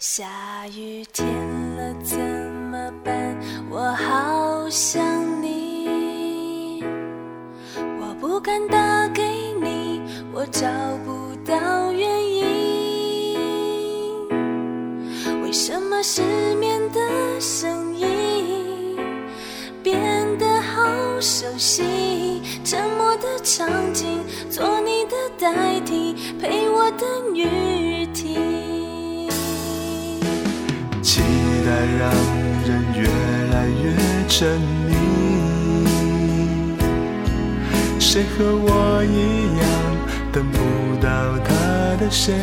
下雨天了怎么办？我好想你，我不敢打给你，我找不到原因。为什么失眠的声音变得好熟悉？沉默的场景，做你的代替，陪我等雨停。 期待让人越来越沉迷，谁和我一样等不到他的谁？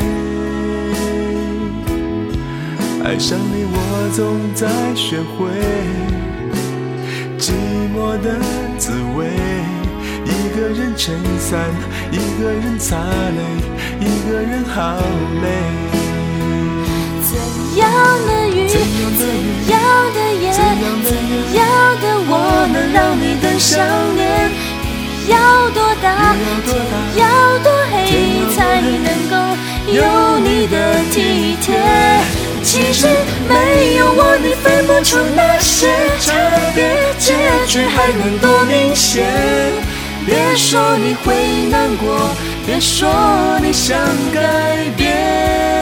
爱上你我总在学会寂寞的滋味，一个人撑伞，一个人擦泪，一个人好累。 怎样的雨，怎样的夜，怎样的我能让你更想念？雨要多大，天要多黑，才能够有你的体贴？其实没有我，你分不出那些差别，结局还能多明显？别说你会难过，别说你想改变。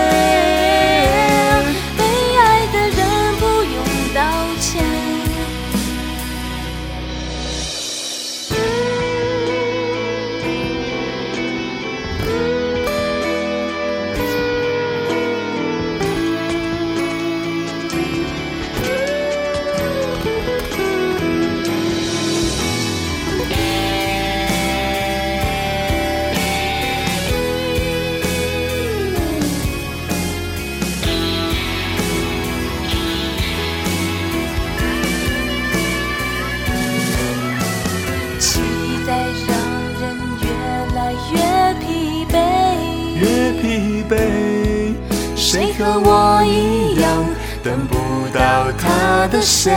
谁和我一样等不到他的谁？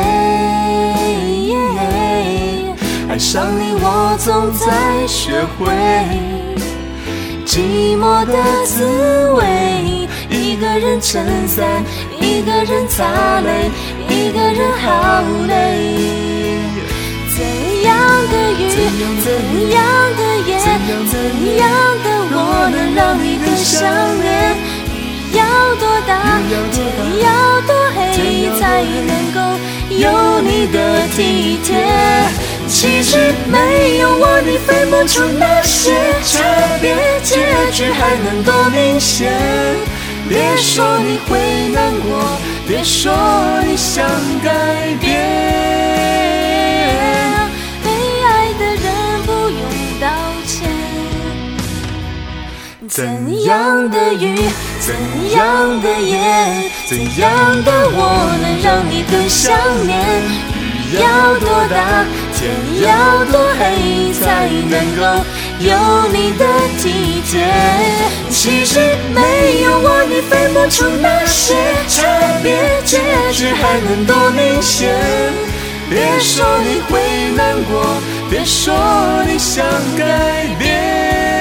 爱上你我总在学会寂寞的滋味，一个人撑伞，一个人擦泪，一个人好累。怎样的雨，怎样的夜，怎样的我能让你更想念？雨要多大，天要多黑，才能够有你的体贴？其实没有我，你分不出那些差别，结局还能多明显？别说你会难过，别说你想改变。怎样的雨，怎样的夜，怎样的我能让你更想念？雨要多大，天要多黑，才能够有你的体贴？其实没有我，你分不出那些差别，结局还能多明显？别说你会难过，别说你想改变。